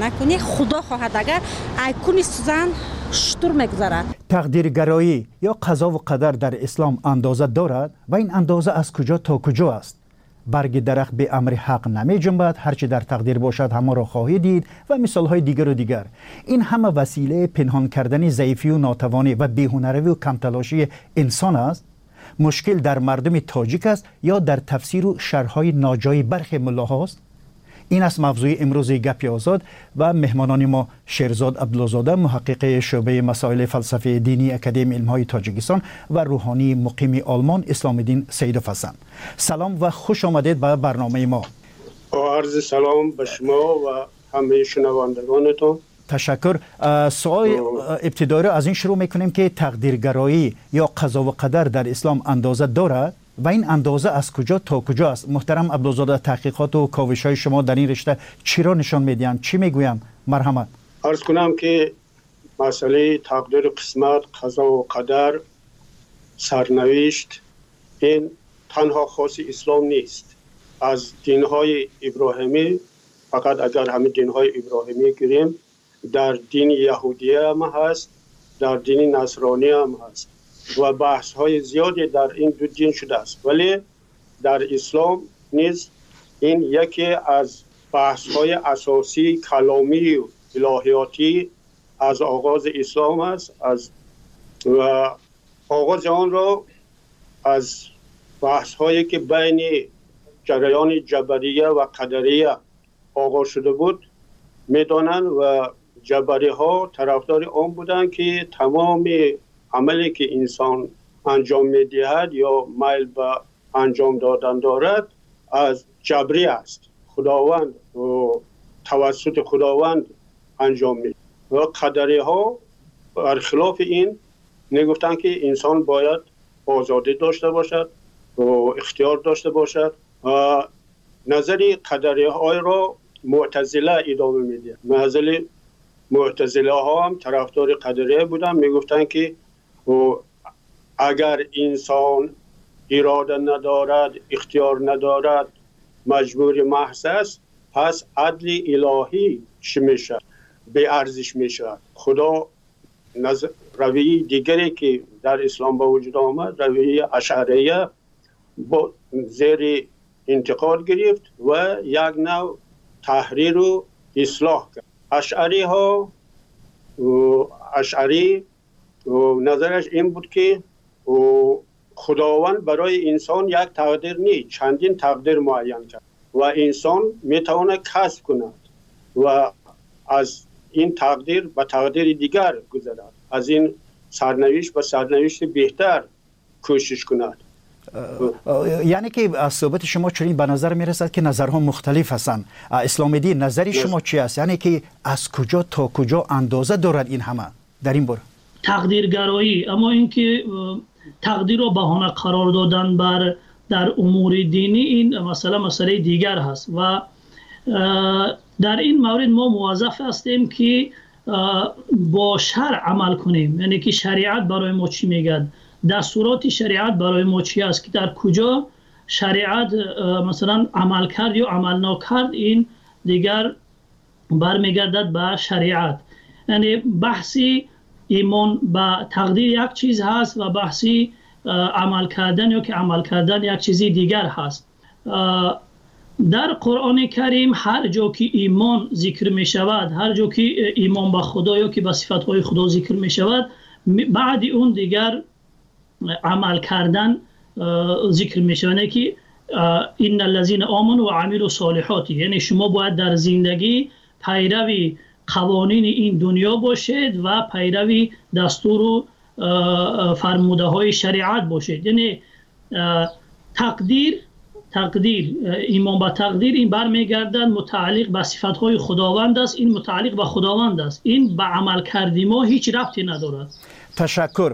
نکنی خدا خواهد اگر ایکون سوزن شطور میگذرد. تقدیرگرایی یا قضا و قدر در اسلام اندازه دارد و این اندازه از کجا تا کجا است؟ برگ درخت به امر حق نمی جنبد، هرچی در تقدیر باشد همه را خواهی دید و مثالهای دیگر و دیگر. این همه وسیله پنهان کردن ضعیفی و ناتوانی و بی‌هنری و کمتلاشی انسان است. مشکل در مردم تاجیک است یا در تفسیر و شرحهای ناجای برخی ملاهاست؟ این است موضوع امروز گپی آزاد و مهمانان ما شیرزاد عبدالله‌زاده محقق شعبه مسائل فلسفه دینی اکادمی علم‌های تاجیکستان و روحانی مقیم آلمان اسلام الدین سیدوف هستند. سلام و خوش آمدید به برنامه ما. عرض سلام به شما و همه شنوندگانتون. تشکر. سوال ابتدایی را از این شروع میکنیم که تقدیرگرایی یا قضا و قدر در اسلام اندازه دارد و این اندازه از کجا تا کجا است؟ محترم عبدالله‌زاده، تحقیقات و کاوش‌های شما در این رشته چی را نشان میدهند؟ چی میگویم؟ مرحمت. عرض کنم که مسئله تقدیر، قسمت، قضا و قدر، سرنوشت این تنها خاص اسلام نیست. از دین‌های ابراهیمی، فقط اگر همه دین‌های ابراهیمی گیریم، در دین یهودیه هم هست، در دین نصرانی هم هست و بحث های زیادی در این دو دین شده است، ولی در اسلام نیز این یکی از بحث های اساسی کلامی و الهیاتی از آغاز اسلام است. و آغاز آن را از بحث هایی که بین جریان جبریه و قدریه آغاز شده بود میدانند و جبری ها طرفدار آن بودند که تمام عملی که انسان انجام میدهد یا میل به انجام دادن دارد از جبری است، خداوند و توسط خداوند انجام میده. و قدری ها برخلاف این میگفتند که انسان باید آزادی داشته باشد و اختیار داشته باشد و نظری قدری های را معتزله ادامه میده. معتزله ها هم طرفدار قدریه بودن، میگفتن که اگر انسان اراده ندارد، اختیار ندارد، مجبور محض است، پس عدل الهی چی میشه؟ به ارزش میشه. خدا رویه دیگری که در اسلام به وجود آمد، رویه اشعریه، با زیر انتقاد گرفت و یک نوع تحریر و اصلاح کرد. اشعری نظرش این بود که خداوند برای انسان یک تقدیر نیست، چندین تقدیر معین کرد و انسان میتونه کسب کند و از این تقدیر به تقدیر دیگر گذرد، از این سرنوشت به سرنوشت بهتر کوشش کند. یعنی که از صحبت شما چنین به نظر میرسد که نظرها مختلف هستند. اسلام دین نظری شما چی است؟ یعنی که از کجا تا کجا اندازه دارد این همه در این باره؟ تقدیرگرایی، اما اینکه تقدیر را بهانه قرار دادن بر در امور دینی، این مسئله دیگر هست و در این مورد ما موظف هستیم که با شرع عمل کنیم. یعنی که شریعت برای ما چی میگه، دستورات شریعت برای ما چی است، که در کجا شریعت مثلا عمل کرد یا عمل نکرد، این دیگر برمیگردد به شریعت. یعنی بحثی ایمان به تقدیر یک چیز هست و بحثی عمل کردن یا که عمل کردن یک چیزی دیگر هست. در قرآن کریم هر جا که ایمان ذکر می شود، هر جا که ایمان به خدا یا که به صفاتهای خدا ذکر می شود، بعد اون دیگر عمل کردن ذکر می شود. یعنی که این الذین آمنوا و عملوا الصالحات، یعنی شما باید در زندگی پیروی قوانین این دنیا باشید و پیروی دستور و فرموده های شریعت باشید. یعنی تقدیر ایمان به تقدیر این برمیگردد متعلق به صفات های خداوند است، این متعلق به خداوند است، این به عمل کردی ما هیچ ربطی ندارد. تشکر.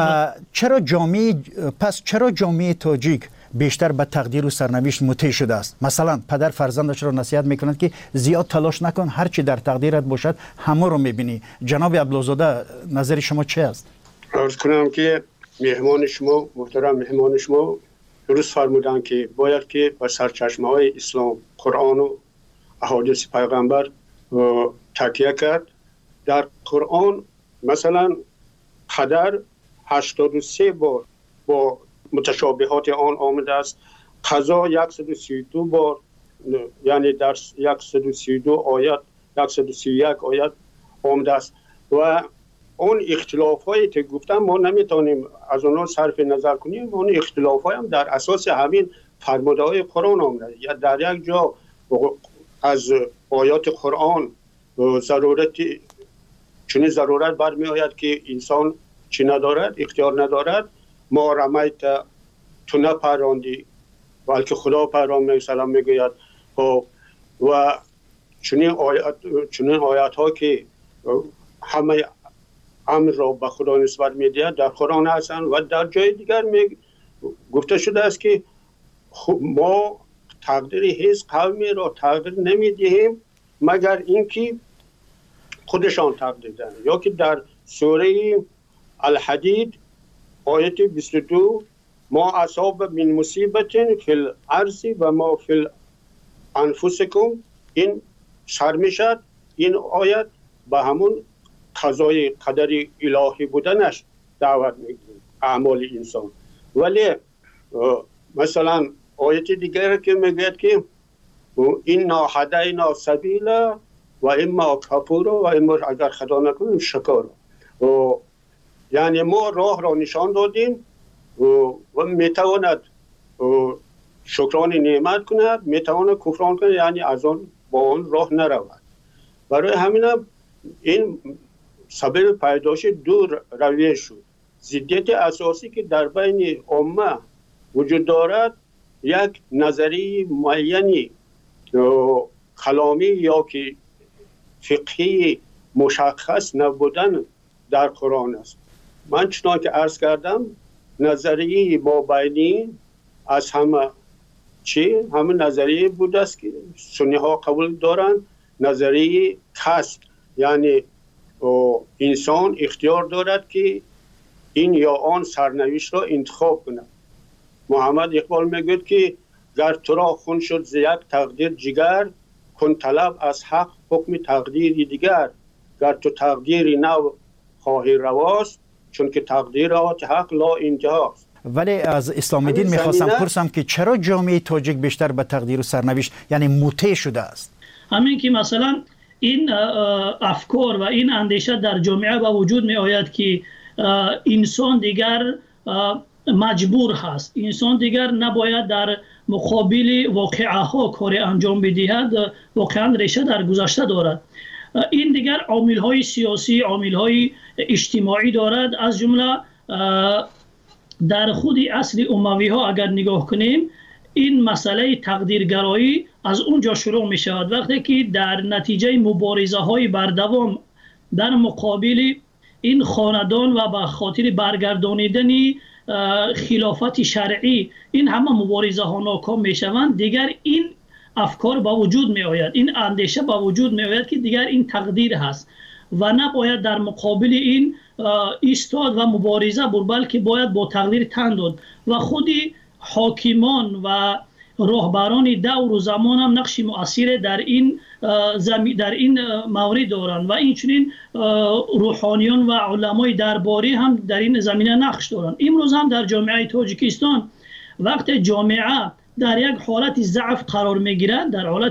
چرا جامعه تاجیک بیشتر به تقدیر و سرنوشت مطیع شده است؟ مثلا پدر فرزندش را نصیحت میکند که زیاد تلاش نکن، هر چی در تقدیرت باشد همه رو میبینی. جناب عبدالله‌زاده، نظر شما چه است؟ عرض کنم که محترم مهمان شما درست فرمودن که باید که با سرچشمه های اسلام، قرآن و احادیث پیغمبر تکیه کرد. در قرآن مثلا قدر 83 بار با متشابهات آن آمده است. قضا 132 بار، یعنی در 132 آیات 131 آیات آمده است و اون اختلاف هایی که گفتم ما نمیتونیم از اونها صرف نظر کنیم. اون اختلاف های هم در اساس همین فرموده های قرآن آمده. یا در یک جا از آیات قرآن چنین ضرورت برمی آید که انسان چی ندارد، اختیار ندارد. ما رمیت تو نپراندی بلکه خدا پراند مثلا میگوید. و چنین آیات ها که همه امر را به خدا نسبت میدهد در قرآن هستند و در جای دیگر گفته شده است که ما تقدیر هیچ قومی را تقدیر نمیدهیم مگر اینکه خودشان تقدیر دهند. یا که در سوره الحدید آیت 22 ما اصاب من مصیبت فی الارض و ما فی انفسکم، این سر میشد. این آیت به همون قضای قدر الهی بودنش دعوت میگیره، اعمال انسان. ولی مثلا آیت دیگر که میگه که اینا هدینا سبیلا و اما کفور و اما اگر خدا نکنیم شکر. یعنی ما راه را نشان دادیم و میتواند شکران نعمت کند، میتواند کفران کند، یعنی از آن با آن راه نرود. برای همین این سبب پیدایش دو رویه شد. ضدیت اساسی که در بین امه وجود دارد یک نظری معینی کلامی یا که فقهی مشخص نبودن در قرآن است. من چنان که عرض کردم نظریه مابینی از همه نظریه بوده است که سنی ها قبول دارند. نظریه کسب، یعنی انسان اختیار دارد که این یا آن سرنوشت را انتخاب کند. محمد اقبال میگوید که گر تو را خون شد ز یک تقدیر جگر، کن طلب از حق حکم تقدیری دیگر. گر تو تقدیری نو خواهی رواست، چون که تقدیرات حق لا انتهاست. ولی از اسلام دین میخواستم پرسم که چرا جامعه تاجیک بیشتر به تقدیر و سرنوشت یعنی مطیع شده است؟ همین که مثلا این افکار و این اندیشه در جامعه با وجود می آید که انسان دیگر مجبور هست، انسان دیگر نباید در مقابل واقعه ها کار انجام بدهد، واقعا ریشه در گذشته دارد. این دیگر عامل های سیاسی، عامل های اجتماعی دارد. از جمله در خود اصل اموی ها اگر نگاه کنیم این مسئله تقدیرگرایی از اونجا شروع می شود. وقتی که در نتیجه مبارزه های بردوام در مقابل این خاندان و به خاطر برگردانیدن خلافت شرعی این همه مبارزه ها ناکام می شوند، دیگر این افکار با وجود می آید، این اندیشه با وجود می آید که دیگر این تقدیر هست و نباید در مقابل این ایستاد و مبارزه بود، بلکه باید با تقدیر تن داد. و خودی حاکمان و راهبران دور و زمان هم نقش مؤثر در این مورد دارند و اینچنین روحانیان و علمای درباری هم در این زمینه نقش دارند. امروز هم در جامعه تاجیکستان وقتی جامعه در یک حالت ضعف قرار میگیرد،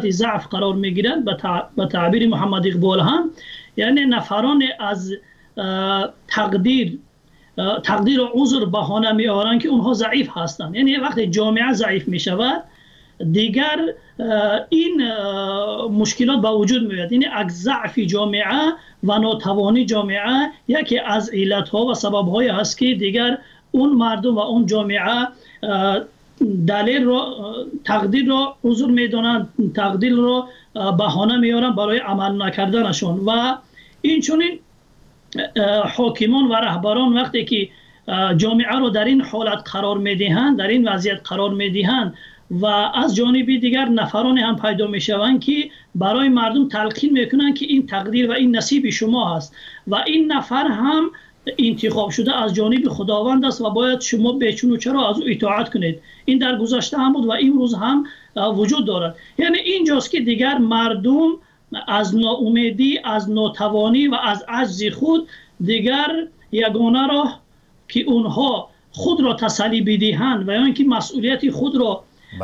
به تعبیر محمد اقبال هم، یعنی نفران از تقدیر و عذر بهانه میارن که اونها ضعیف هستند. یعنی وقتی جامعه ضعیف میشود دیگر این مشکلات با وجود میاد. یعنی از ضعف جامعه و ناتوانی جامعه یکی از علتها و سببهای هست که دیگر اون مردم و اون جامعه دلیل را تقدیر را عذر میدونن، تقدیر را بهانه میارن برای عمل نکردنشون. و این چنین حاکمان و رهبران وقتی که جامعه رو در این حالت قرار میدهند، در این وضعیت قرار میدهند و از جانب دیگر نفران هم پیدا میشوند که برای مردم تلقین میکنن که این تقدیر و این نصیب شما هست و این نفر هم انتخاب شده از جانب خداوند است و باید شما بچون و چرا از او اطاعت کنید. این در گذشته هم بود و امروز هم وجود دارد. یعنی اینجاست که دیگر مردم از ناامیدی، از ناتوانی و از عجز خود دیگر یگانه راه که اونها خود را تسلی بدهند و یا اینکه مسئولیت خود را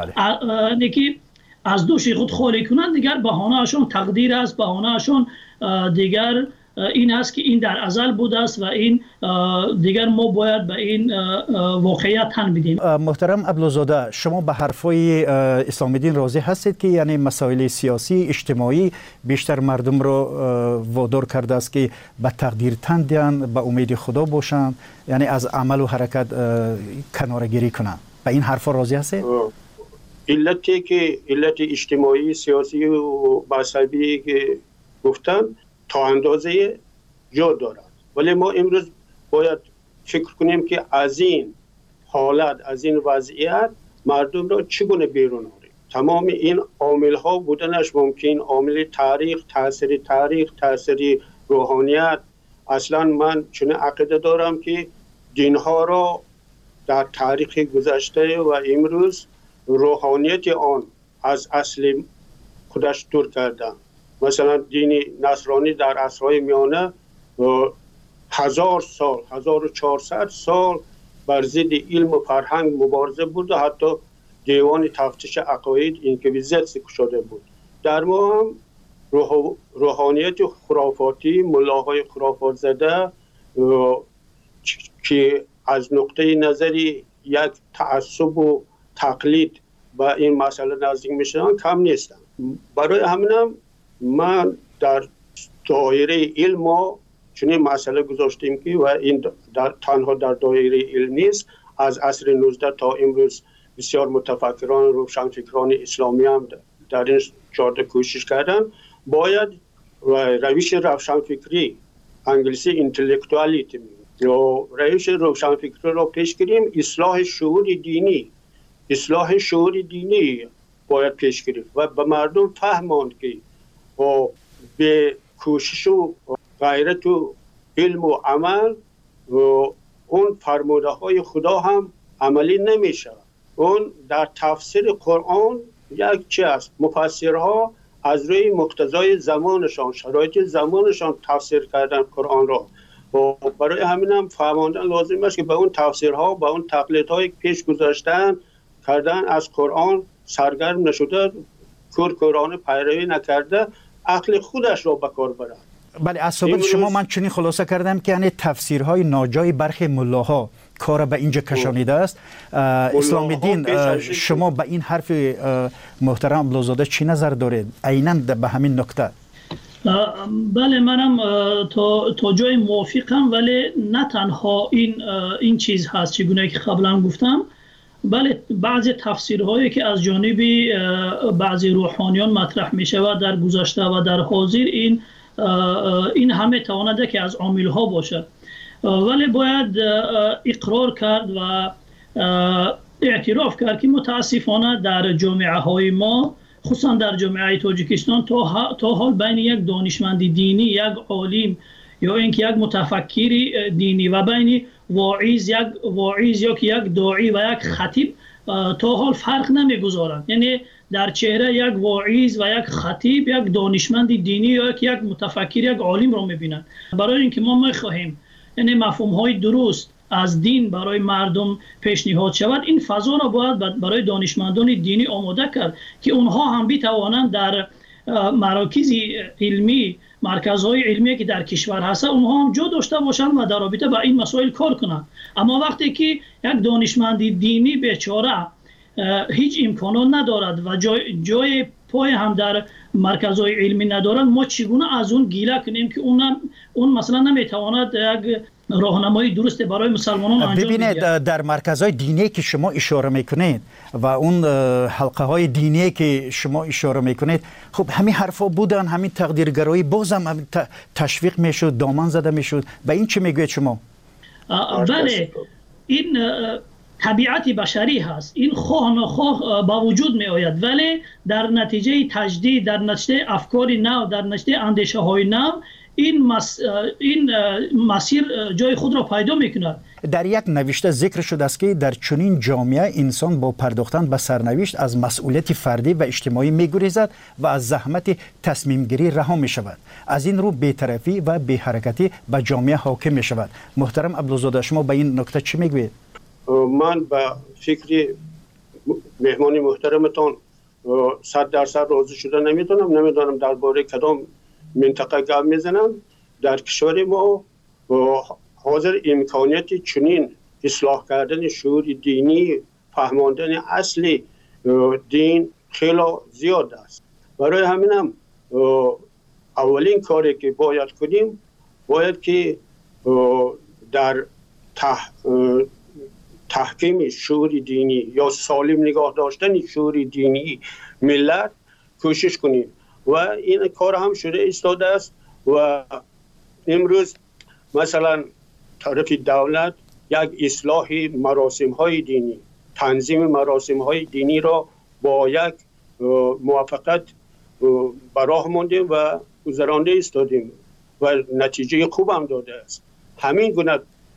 از دوش خود خالی کنند، دیگر بهانه‌شان تقدیر است، بهانه‌شان دیگر این است که این در ازل بوده است و این دیگر ما باید به این واقعیت تن بدیم. محترم عبدالزاده، شما به حرفای اسلام دین راضی هستید که یعنی مسائل سیاسی اجتماعی بیشتر مردم رو وادار کرده است که به تقدیر تن دهند، به امید خدا باشند، یعنی از عمل و حرکت کناره‌گیری کنند؟ به این حرفا راضی هستید؟ علتی که علت اجتماعی سیاسی و مذهبی که گفتم تا اندازه جا دارد، ولی ما امروز باید فکر کنیم که از این حالت، از این وضعیت مردم را چگونه بیرون آوریم. تمام این عامل ها بودنش ممکن، عامل تاریخ، تاثیر روحانیت. اصلا من چنین عقیده دارم که دین ها را در تاریخ گذشته و امروز روحانیت آن از اصل خودش دور کردن. مثلا دین نصرانی در عصرهای میانه 1000 سال 1400 سال بر ضد علم و فرهنگ مبارزه بود و حتی دیوان تفتیش عقاید اینکویزیت شده بود. در ما هم روحانیت خرافاتی، ملاهای خرافات زده که از نقطه نظری یک تعصب و تقلید با این مسئله نزدیک میشن کم نیستن. برای همینم من در دایره علم چنین مسئله گذاشتیم که و این تنها در دایره علم نیست، از عصر 19 تا امروز بسیار متفکران روشنفکران اسلامی هم در این چارت کوشش کردن. باید روش روشنفکری، انگلیسی اینتלקچوالیتی یا روش روشنفکری را پیش گیریم. اصلاح شعور دینی باید پیش گرفت و به مردم فهماند که به کوشش و غیرت و علم و عمل و اون فرموده های خدا هم عملی نمیشه. اون در تفسیر قرآن یک چی است، مفسرها از روی مقتضای زمانشان، شرایط زمانشان تفسیر کردن قرآن را و برای همین هم فهماندن لازم است که به اون تفسیرها، به اون تقلیدهای پیش گذاشتن کردن از قرآن سرگرم نشده، قرآن پیروی نکرده، عقل خودش را به کار برد. بله، از صحبت شما من چنین خلاصه کردم که یعنی تفسیرهای ناجای برخی ملاها کار به اینجا کشانیده است. اسلام دین، شما به این حرف محترم عبدالزاده چی نظر دارید؟ عیناً به همین نکته. بله، منم تا جای موافقم، ولی نه تنها این چیز هست چگونه که قبلا گفتم. بله، بعضی تفسیرهایی که از جانب بعضی روحانیان مطرح می شود در گذشته و در حاضر، این همه توانده که از عاملها باشد، ولی باید اقرار کرد و اعتراف کرد که متاسفانه در جامعه های ما، خصوصا در جامعه تاجیکستان، تا حال بین یک دانشمند دینی، یک عالم یا اینکه یک متفکر دینی و بین واعظ یا یک داعی و یک خطیب تا حال فرق نمیگذارند. یعنی در چهره یک واعظ و یک خطیب یک دانشمند دینی یا یک متفکر، یک عالم را میبینند. برای اینکه ما میخواهیم یعنی مفهوم های درست از دین برای مردم پیشنهاد شود، این فضا را باید برای دانشمندان دینی آماده کرد که اونها هم بتوانند در مراکز علمی، مرکزهای علمی که در کشور هست، اونها هم جا داشته باشند و در رابطه با این مسائل کار کنند. اما وقتی که یک دانشمند دینی بیچاره هیچ امکانات ندارد و جای پای هم در مرکزهای علمی ندارد، ما چگونه از اون گیله کنیم که اون مثلا نمیتواند یک راهنمایی درست برای مسلمانان انجام بده؟ ببینید، در مرکزهای دینی که شما اشاره میکنید و اون حلقه های دینی که شما اشاره میکنید، خب همین حرفا بودن، همین تقدیرگرایی بازم تشویق میشد، دامن زده میشد. به این چه میگوید شما؟ بله، این طبیعت بشری هست. این خواه نخواه با وجود می آید، ولی در نتیجه تجدید، در نتیجه افکار نو، در نتیجه اندیشه های نو، این مسیر جای خود را پیدا می کند. در یک نوشته ذکر شده است که در چنین جامعه انسان با پرداختن به سرنوشت از مسئولیت فردی و اجتماعی می گریزد و از زحمت تصمیم گیری رها می شود. از این رو بی‌طرفی و بی‌حرکتی به جامعه حاکم می شود. محترم عبدالزاده، شما به این نکته چی میگوید؟ من به فکر مهمان محترمتان 100% راضی شده نمیدونم درباره کدام منطقه گپ میزنم. در کشور ما حاضر امکانیت چنین اصلاح کردن شعور دینی، فهماندن اصل دین خیلی زیاد است. برای همینم اولین کاری که باید کنیم، باید که در تحکیم شعور دینی یا سالم نگاه داشتن شعور دینی ملت کوشش کنیم و این کار هم شده ایستاده است. و امروز مثلا طرف دولت یک اصلاح مراسم های دینی، تنظیم مراسم های دینی را با یک موافقت براه ماندیم و گذرانده ایستادیم و نتیجه خوب هم داده است. همین گونه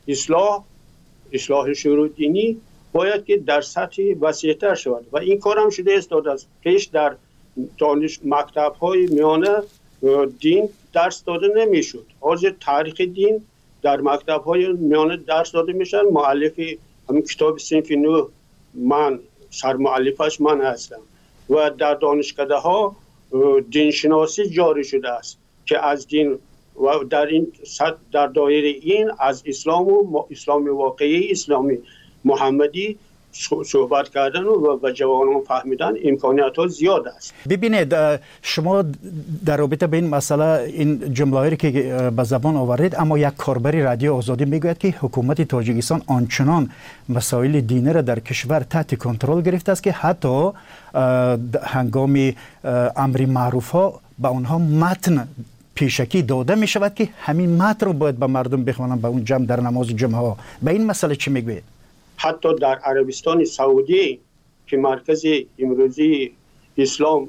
اصلاح شعور دینی باید که در سطح وسیع‌تر شود و این کار هم شده ایستاده است. پیش در دانش مکتب های میانه دین درس داده نمیشد. حاضر تاریخ دین در مکتب های میانه درس داده میشن. مؤلف همین کتاب صنف نو من سرمؤلفش من هستم و در دانشکده ها دینشناسی جاری شده است که از دین و در دایره این از اسلام و اسلام واقعی، اسلامی محمدی صحبت کردن و جوانان فهمیدن امکانیت ها زیاد است. ببینید، شما در رابطه به این مسئله این جمله‌ای که به زبان آورید، اما یک کاربر رادیو آزادی میگوید که حکومت تاجیکستان آنچنان مسائل دینی را در کشور تحت کنترل گرفته است که حتی هنگام امر معروف ها به اونها متن پیشکی داده می شود که همین متن رو باید به مردم بخوانند به اون جمع در نماز جمعه ها. به این مسئله چی میگوید؟ حتی در عربستان سعودی که مرکز امروزی اسلام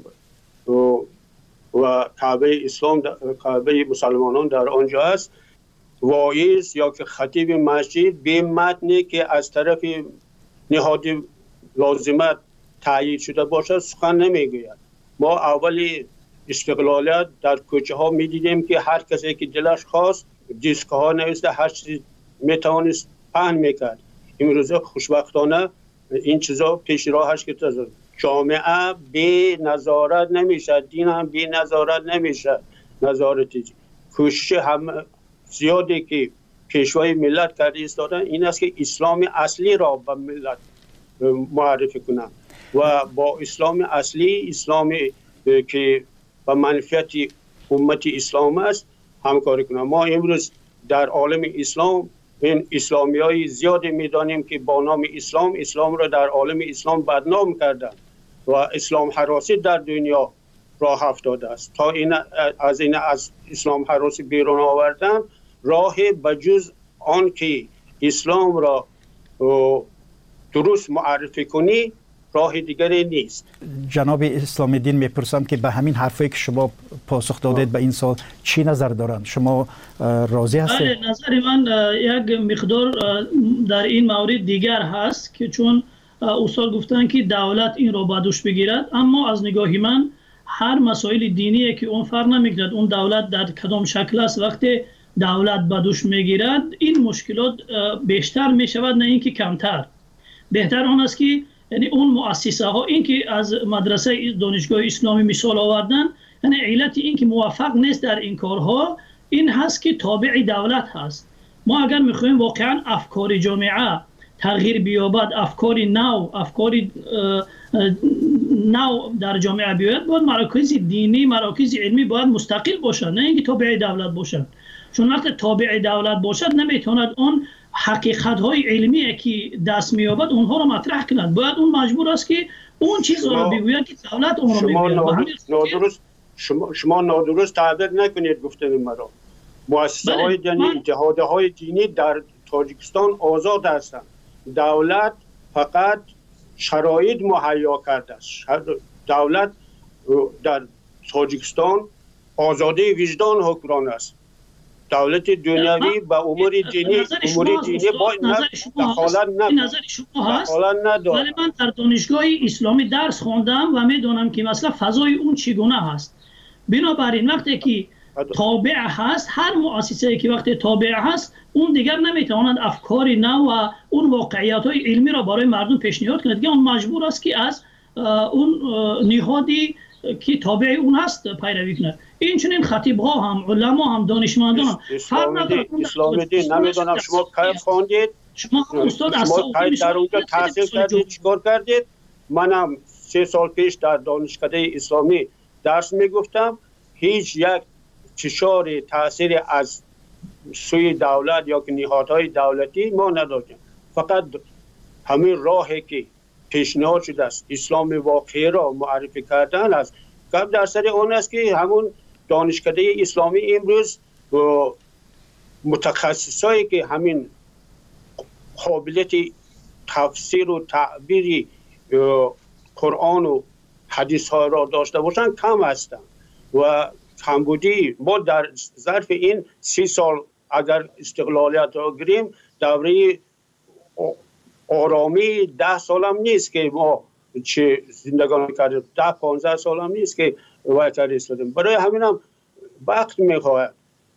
و کعبه اسلام، کعبه مسلمانان در آنجا است، واعظ یا که خطیب مسجد به متنی که از طرف نهاد لازمت تایید شده باشد سخن نمیگوید. ما اولی استقلالیت در کوچه ها می دیدیم که هر کسی که دلش خواست دیسک ها نوشته، هر چیزی می توانست پهن میکرد. امروزه خوشبختانه این چیزا پیش راهش گرفته. جامعه بی نظارت نمیشه، دین هم بی نظارت نمیشه. نظارتی کوشش هم زیادی که پیشوای ملت کرده ایستادن این است که اسلام اصلی را به ملت معرفی کنند و با اسلام اصلی، اسلامی که به منفعت امت اسلام است همکاری کنند. ما امروز در عالم اسلام این اسلامی های زیادی میدانیم که با نام اسلام را در عالم اسلام بدنام کردند و اسلام هراسی در دنیا راه افتاده است. تا از اسلام هراسی بیرون آوردن راه بجز آن که اسلام را درست معرفی کنی راه دیگری نیست. جناب اسلام الدین میپرسم که به همین حرفی که شما پاسخ دادید به این سال چی نظر دارند؟ شما راضی هستید؟ نظر من یک مقدار در این مورد دیگر هست که چون استاد گفتن که دولت این را به دوش بگیرد، اما از نگاه من هر مسائل دینی که اون فرق نمیکند اون دولت در کدام شکل است، وقتی دولت به دوش میگیرد این مشکلات بیشتر میشود نه اینکه کمتر. بهتر آن است که یعنی اون مؤسسه ها، این که از مدرسه دانشگاه اسلامی مثال آوردن، یعنی علت این که موفق نیست در این کارها این هست که تابع دولت هست. ما اگر میخوایم واقعا افکار جامعه تغییر بیابد، افکار نو در جامعه بیاید، باید مراکز دینی، مراکز علمی باید مستقل باشند، نه اینکه تابع دولت باشند. چون وقتی تابع دولت باشد نمیتواند اون حقیقت های علمی که دست میابد اونها رو مطرح کند. باید اون مجبور است که اون چیزها رو بگوید که دولت اون رو بگوید. شما نادرست تعبیر نکنید گفتن مرا. مؤسسه های دینی، اتحادیه های دینی در تاجیکستان آزاد هستند. دولت فقط شرایط مهیا کرده است. دولت در تاجیکستان آزادی وجدان حکمران است. دولت دنیوی به امور دینی باید دخالت ندارد. ولی من در دانشگاه اسلامی درس خواندم و میدونم که مثلا فضای اون چگونه هست. بنابراین وقتی که تابع هست، هر مؤسسه‌ای که وقتی تابع هست اون دیگر نمیتواند افکار نو و اون واقعیت‌های علمی را برای مردم پیشنهاد کند که اون مجبور است که از اون نهادی که تابع اون هست پیروی کند. این چنین خطیب‌ها هم، علما هم، دانشمندان هم اسلام دین نمیدونم شما کی خواندید، شما استاد کی در اونجا تحصیل کردید، چیکار کردید؟ منم 3 سال پیش در دانشکده اسلامی درس میگفتم. هیچ یک فشار تاثیر از سوی دولت یا که نهادهای دولتی ما نداشتیم. فقط همین راهی که پیشنهاد شده است اسلام واقعی را معرفی کردن است. گپ در سر آن است که همون دانشکده اسلامی امروز متخصصایی که همین قابلیت تفسیر و تعبیر قرآن و حدیث ها را داشته باشند کم هستند و کمبودی. ما در ظرف این 30 سال اگر استقلالیت را گیریم، دوره آرامی 10 سال هم نیست که ما چه زندگانی کردیم، 10-15 سال هم نیست که وایتر ایستادیم. برای همین هم وقت میخواهد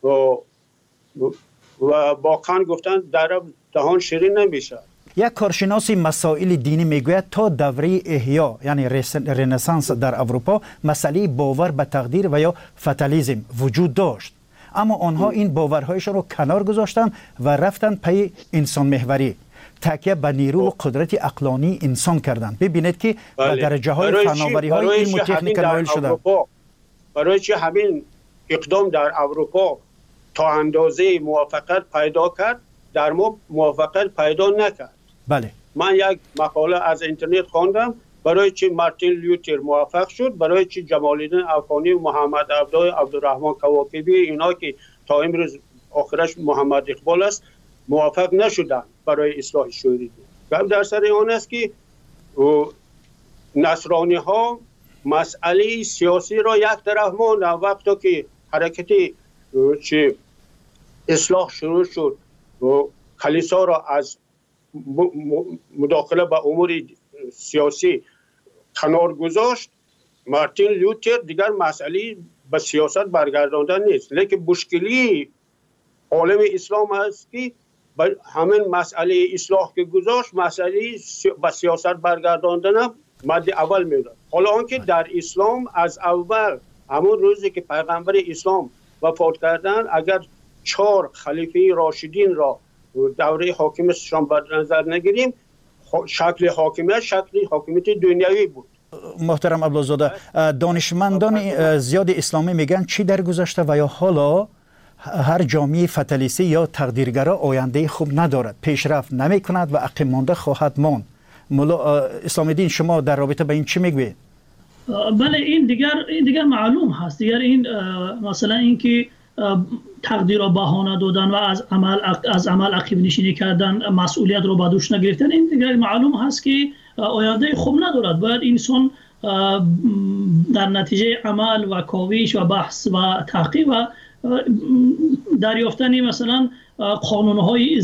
و با کان گفتن در دهان شیرین نمیشه. یک کارشناس مسائل دینی میگوید تا دوره احیا یعنی رنسانس در اروپا مسئله باور به تقدیر و یا فتالیسم وجود داشت، اما آنها این باورهایشان رو کنار گذاشتن و رفتن پی انسان محوری، تکیه به نیرو و قدرت عقلانی انسان کردن. ببینید که به درجه های فناوری های علم و تکنیک نائل شدن. برای چه همین اقدام در اروپا تا اندازه موافقت پیدا کرد، در ما موافقت پیدا نکرد. بله. من یک مقاله از اینترنت خواندم برای چی مارتین لوتر موفق شد، برای چی جمال الدین افغانی و محمد عبدالرحمن کواکبی اینا که تا امروز آخرش محمد اقبال است موفق نشدن برای اصلاح شوری. گپ در سر آن است که نصرانی ها مسئله سیاسی را یک طرف ماندن. وقتی که حرکت اصلاح شروع شد و کلیسا را از مداخله به امور سیاسی کنار گذاشت، مارتین لوتر دیگر مسئله به سیاست برگرداندن نیست، لیکن مشکلی عالم اسلام است که همین مسئله اصلاح که گذاشت مسئله به سیاست برگرداندن مد اول میداد. حالا آنکه در اسلام از اول همون روزی که پیغمبر اسلام وفات کردن، اگر 4 خلیفه راشدین را دوره حاکمیتشان به نظر نگیریم، شکل حاکمیت شکل حاکمیت دنیوی بود. محترم عبدالزاده، دانشمندان زیاد اسلامی میگن چی درگذشته و یا حالا هر جامعه فتالیستی یا تقدیرگرا آینده خوب ندارد، پیشرفت نمی کند و عقب مانده خواهد ماند. مولا اسلام دین، شما در رابطه با این چی میگوید؟ بله، این دیگر معلوم هست. دیگر این مثلا اینکه تقدیر را بهانه دادن و از عمل عقب نشینی کردن، مسئولیت رو به دوش نگرفتن، این دیگر معلوم هست که آینده خوب ندارد. باید انسان در نتیجه عمل و کاوش و بحث و تحقیق و دریافتن مثلا قانونهای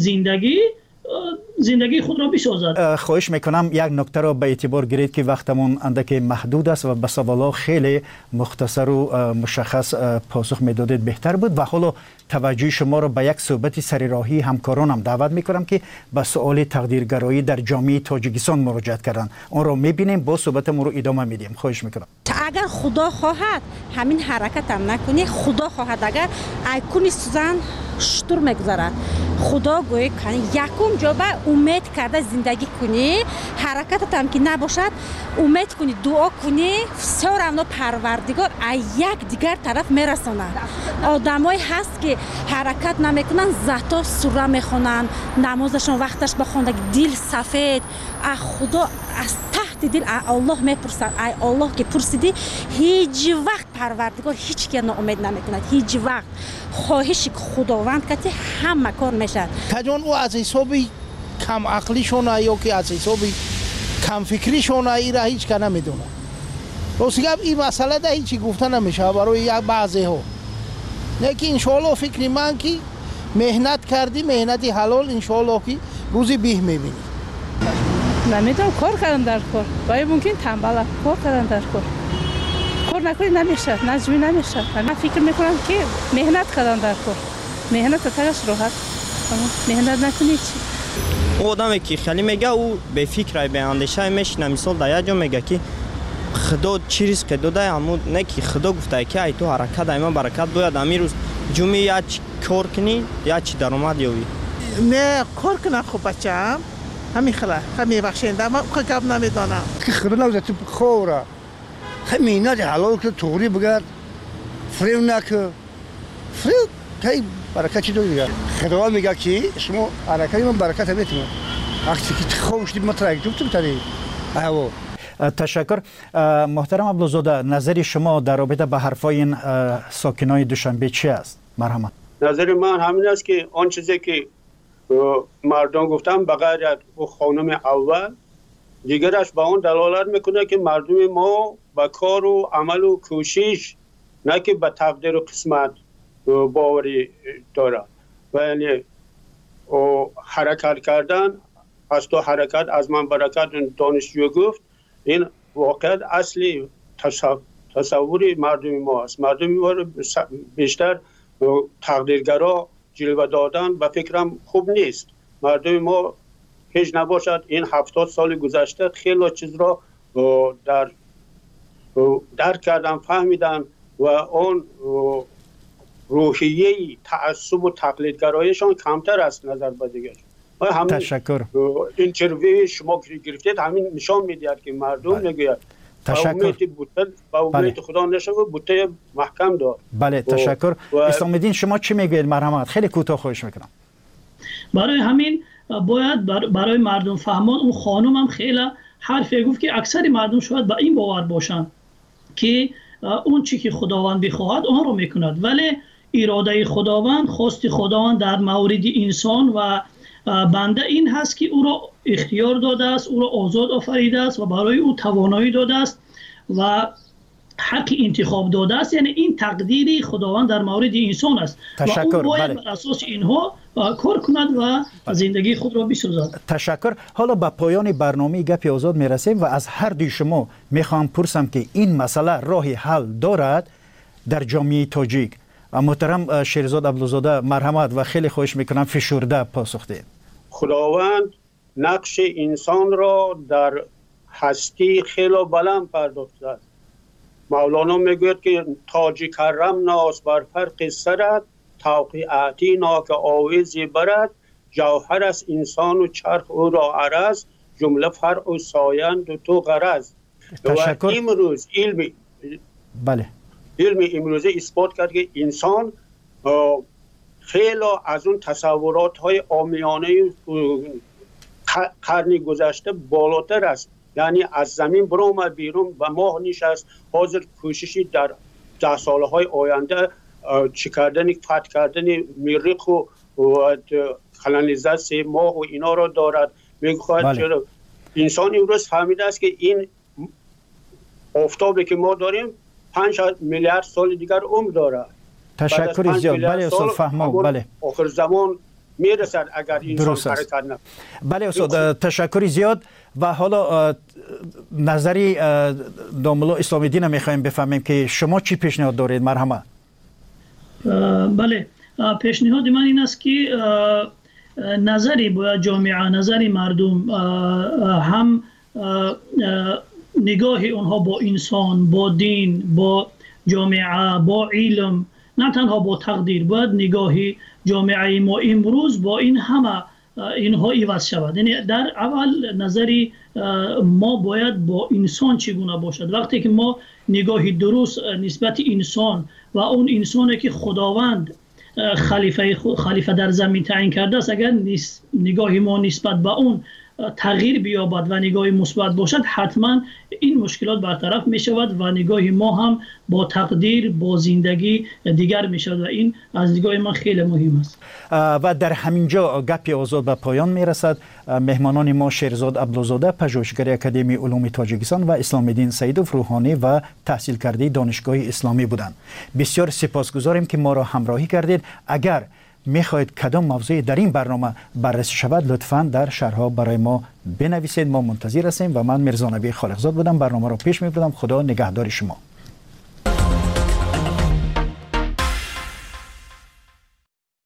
زندگی خود را بسازد. خواهش میکنم یک نکته را به اعتبار گیرید که وقتمون اندک محدود است و به سوالا خیلی مختصر و مشخص پاسخ میدادید بهتر بود و حالا توجه شما را به یک صحبت سرراهی همکارانم دعوت میکنم که به سوال تقدیرگرایی در جامعه تاجیکستان مراجعت کردن. آن را میبینیم، با صحبتمون رو ادامه میدیم. خواهش میکنم. اگر خدا خواهد همین حرکت هم نکنی، خدا خواهد اگر ایکونی سوزن شطور میگذارد، خدا گوی کنی یکم جا به امید کرده زندگی کنی، حرکتت هم که نباشد امید کنی، دعا کنی، سورانو پروردگار یک دیگر طرف میرساند. آدمایی هست که حرکت نمیکنن، زتا سوره میخونن، نمازشون وقتش بخوندن، دل سفید، خدا از تحت دل الله میپرسد. ای الله که پرسیدی، هیچ وقت پروردگار هیچ کی ناامید نمیکند، هیچ وقت. خواهش خداوند کتی همه کار میشد. کجان او از حسابی کم عقلیشونه یا که از حساب کم فکریشونه ای را هیچ که نمیدونه. راستی گپ این مسئله ده هیچی گفته نمیشه برای یک بعضی ها. لیکن انشاءالله فکر من که مهنت کردی مهنت حلال انشاءالله که روزی به میبینی. نمیدونم کار کردن در کار باید ممکن تنبله کار کردن در کار نکنی نمیشه نجمی نمیشه. من فکر میکنم که مهنت کردن در کار مهنت تاش راحت مهنت نکنی چی. او آدمی که خیلی میگه او به فکر به اندیشه میشینه. مثال در یک جا میگه که خدا چیز که داده اما نه که خدا گفته که ای تو حرکت ایمان برکت باید امیر روز جمعه یا کار کنی یا چی درآمد یابی. نه کار کنم خوب بچه‌ام همین خلا همین بخشنده من که گپ نمیدونم که خبر نوزه تو خوره همین نه حلال که توری بگرد فریو نکه فریو که برکت چی دویه خدا میگه که شما حرکت من برکت میتونه وقتی که خوش دید مطرح تو تری ایو. تشکر. محترم عبدالزاده نظر شما در رابطه به حرفای این ساکنای دوشنبه چی است؟ مرحمت. نظر من همین است که آن چیزی که مردم گفتم بغیر از خانم اول دیگرش به اون دلالت میکنه که مردم ما با کار و عمل و کوشش نه که به تقدیر و قسمت باوری داره و یعنی حرکت کردن از تو حرکت از من برکت دانشجو گفت این واقعا اصلی تصوری مردم ما است. مردم ما بیشتر تقدیرگرا جلوه دادن به فکرم خوب نیست. مردم ما هیچ نباشد این 70 سال گذشته خیلی چیز را درک کردن فهمیدن و اون روحیه تعصب و تقلیدگرایشان کمتر است نظر به دیگر. تشکر. اینترویو شما گرفتید همین نشان میدهد که مردم میگوید تشکر. با امید خدا نشوه بوته محکم دار. بله تشکر. اسلام الدین شما چی میگوید؟ مرحمت خیلی کوتاه خواهش میکنم. برای همین باید برای مردم فهمان اون خانم هم خیلی حرفی گفت که اکثر مردم شاید با این باور باشن که اون چی که خداوند بخواهد آن رو میکند ولی اراده خداوند خواست خداوند در مورد انسان و بنده این هست که او را اختیار داده است او را آزاد آفریده است و برای او توانایی داده است و حق انتخاب داده است. یعنی این تقدیری خداوند در مورد انسان است تشکر. و او باید بر اساس اینها کار کند و زندگی خود را بسازد. تشکر. حالا به پایان برنامه گپ آزاد میرسیم و از هر دوی شما میخوام پرسم که این مسئله راه حل دارد در جامعه تاجیک. محترم شیرزاد عبدالزاده مرحمت و خیلی خواهش میکنم فشرده پاسخ دهید. خداوند نقش انسان را در هستی خیلی بلند پرداخته است. مولانا میگوید که تاج کرم ناس بر فرق سرت توقیعتی ناک آویزی برد جوهر است انسان و چرخ او را عرض جمله فرع و سایند و تو غرض. تشکر. و امروز علم امروزه اثبات کرد که انسان خیلی از اون تصورات های عامیانه قرن گذشته بالاتر است. یعنی از زمین برآمد بیرون و ماه نشست حاضر کوششی در 10 سالهای آینده چی کردن فتح کردن مریخ و کلونیزاسیون ماه و اینا را دارد. میگوید انسان امروز فهمیده است که این آفتابی که ما داریم 5 میلیارد سال دیگر عمر دارد. تشکر زیاد. بله استاد فهمم. بله آخر زمان میرسد اگر انسان حرکت نکنه. بله استاد تشکر زیاد. و حالا نظری داملا اسلام الدین میخوایم بفهمیم که شما چی پیشنهاد دارید؟ مرحمت. بله پیشنهاد من این است که نظری باید جامعه نظری مردم هم نگاه اونها با انسان با دین با جامعه با علم نه تنها با تقدیر باید نگاه جامعه ما امروز با این همه اینها عوض شود. یعنی در اول نظری ما باید با انسان چگونه باشد. وقتی که ما نگاه درست نسبت انسان و اون انسانی که خداوند خلیفه در زمین تعیین کرده است اگر نگاه ما نسبت به اون تغییر بیابد و نگاه مثبت باشد، حتما این مشکلات برطرف می شود و نگاه ما هم با تقدیر، با زندگی دیگر می شود و این از نگاه من خیلی مهم است. و در همینجا گپی آزاد به پایان می رسد. مهمانان ما شیرزاد عبدالزاده، پژوهشگر اکادمی علوم تاجیکستان و اسلام الدین سیدوف روحانی و تحصیل کرده دانشگاه اسلامی بودند. بسیار سپاسگزاریم که ما را همراهی کردید. اگر میخواهید کدام موضوعی در این برنامه بررسی شود، لطفاً در شرح‌ها برای ما بنویسید. ما منتظر هستیم و من میرزا نبی خالقزاد بودم، برنامه را پیش میبردم. خدا نگهدار شما.